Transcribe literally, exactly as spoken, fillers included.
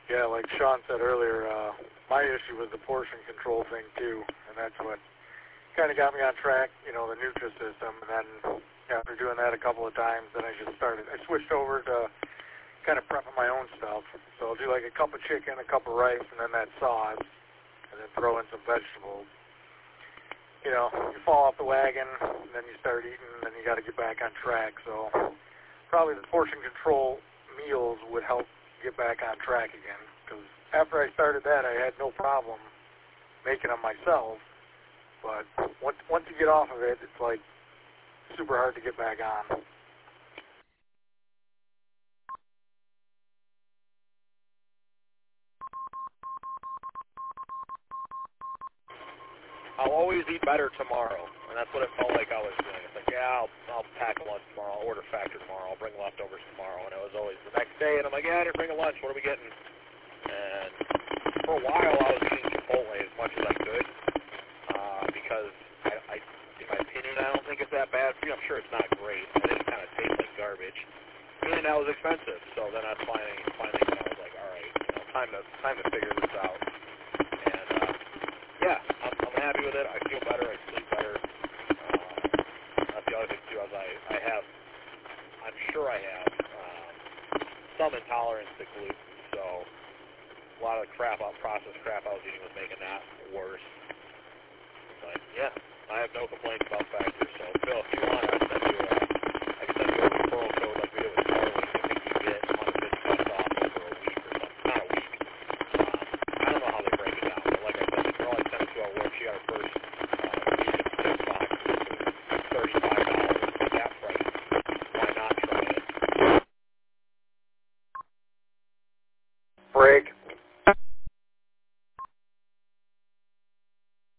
Yeah, like Sean said earlier, uh, my issue was the portion control thing too, and that's what kind of got me on track, you know, the Nutrisystem, and then after doing that a couple of times, then I just started, I switched over to kind of prepping my own stuff. So I'll do like a cup of chicken, a cup of rice, and then that sauce, and then throw in some vegetables. You know, you fall off the wagon, and then you start eating, and then you got to get back on track. So probably the portion control meals would help get back on track again, because after I started that, I had no problem making them myself, but once once you get off of it, it's like super hard to get back on. I'll always eat better tomorrow, and that's what it felt like I was doing. It's like, yeah, I'll, I'll pack a lunch tomorrow, I'll order Factor tomorrow, I'll bring leftovers tomorrow, and it was always the next day, and I'm like, yeah, I didn't bring a lunch, what are we getting? And for a while, I was eating Chipotle as much as I could, uh, because, I, I, in my opinion, I don't think it's that bad for you. I'm sure it's not great. I think it kind of tastes like garbage. And that was expensive, so then I finally, finally, I was like, all right, you know, time to, time to figure this out. And, uh, yeah, I'm, I'm happy with it. I feel better. I sleep better. Uh, that's the other thing, too, is I, I have, I'm sure I have um, some intolerance to gluten, so a lot of the crap, out processed crap I was eating was making that worse. But, yeah, I have no complaints about Factor. So, Phil, if you want, I can send you, uh, I can send you a referral code like we did with Starlink. I think you get one hundred fifty bucks off over a week or something. Not a week. Um, I don't know how they break it down, but like I said, the girl I sent it to at work, she got her first uh, week of six boxes for thirty-five dollars. At that price, why not try it? Break.